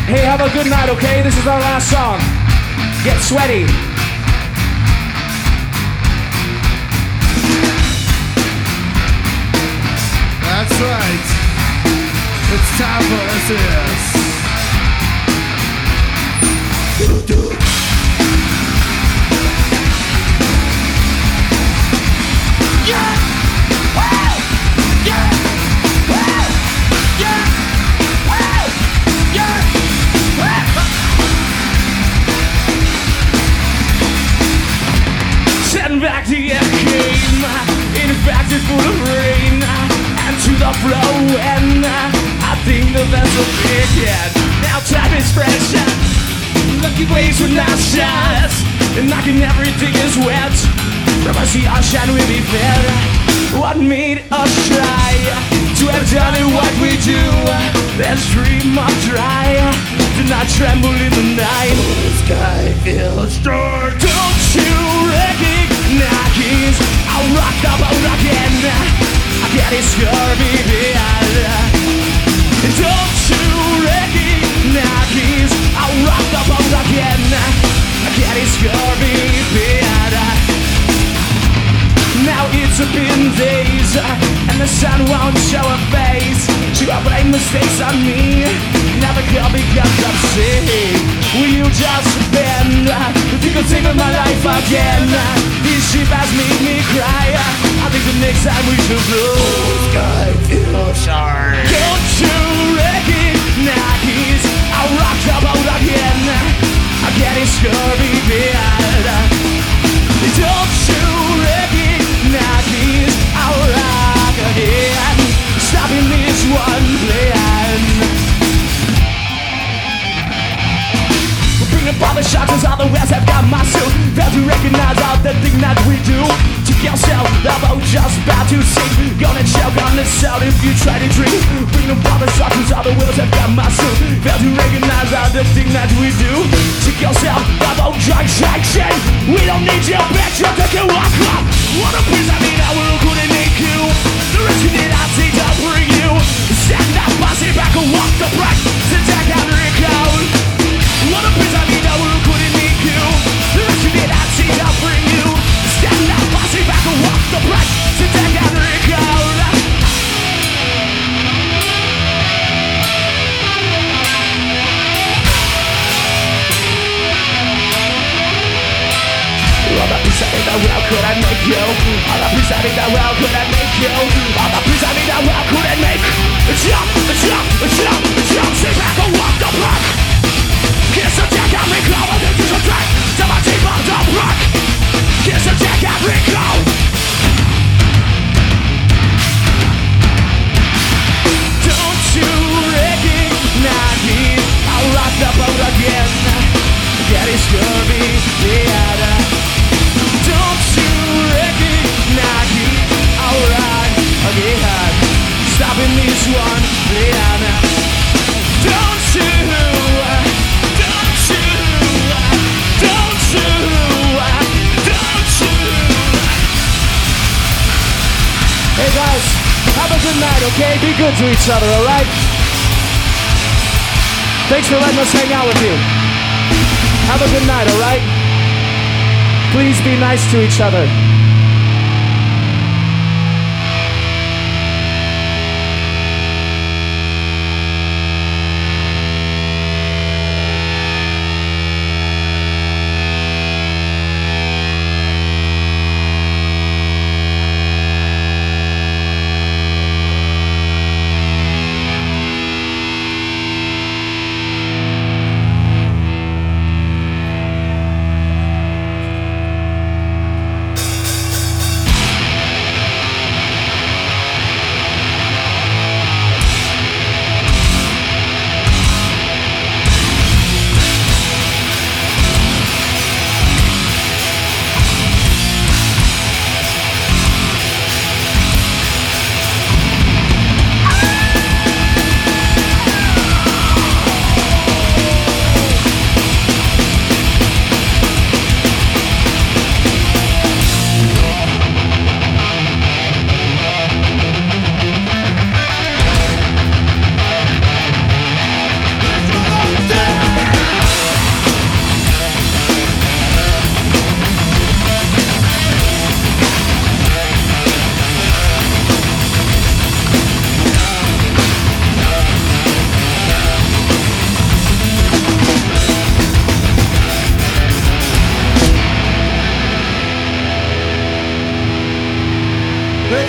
Hey, have a good night, okay? This is our last song. Get sweaty. That's right. It's time for SAS. Yeah! Woo! Yeah! Woo! Yeah! Woo! Yeah! Woo! Send back the air came, infected full of rain, and to the flow, and I think the vessel begin. Now time is fresh, lucky waves with nice shots, and knocking everything is wet. From I see our shine will be fed. What made us try to have done it what we do? Let's dream of dry, do not tremble in the night. The sky feels dark. Don't you recognize I'll rock the boat again? I get it scurvy bad. Don't you recognize I'll rock the boat again? I get it scurvy bad. Now it's been days, and the sun won't show a face. She will blame mistakes on me, never girl because I'm sick. Will you just bend? You could save my life again. This ship has made me cry. I think the next time we should blow. The sky feels sharp. Don't you recognize I'll rock the boat again? I get it scurvy bad. Don't you recognize I'll rock again? Stopping this one plan. Bring the bother shots as all the rest have got my suit. Fail to recognize all the thing that we do. To yourself, the boat just about to sink. Gonna choke on the sound if you try to drink. Bring the bother shots as all the wheels have got my suit. Fail to recognize all the thing that we do. To yourself, the boat just shaking. We don't need your bitch, you can walk up. What a piece, I mean, I will couldn't make you. The rest of it I see to bring you. Stand up, pass it back and walk the break. Sit back and recount. What a piece, I mean, I will couldn't make you. The rest of it I see to bring you. Stand up, pass it back and walk the break. Sit back and recount. All the piece I need, how could I make you? All the piece I need, how could I make you? All the piece I need, how could I make? Jump, jump, jump, jump, sit back and walk the block. Kiss a jack and recall, I think you should drink. To my team on the block. Kiss a jack and recall. Don't you recognize I'll rock the boat again? Get it scurvy, yeah. Don't you recognize I'll rock again? Stopping this one, yeah. Don't you, don't you, don't you, don't you. Hey guys, have a good night, okay? Be good to each other, alright? Thanks for letting us hang out with you. Have a good night, alright? Please be nice to each other.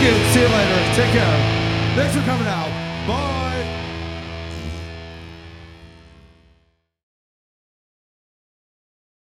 you. See you later. Take care. Thanks for coming out. Bye.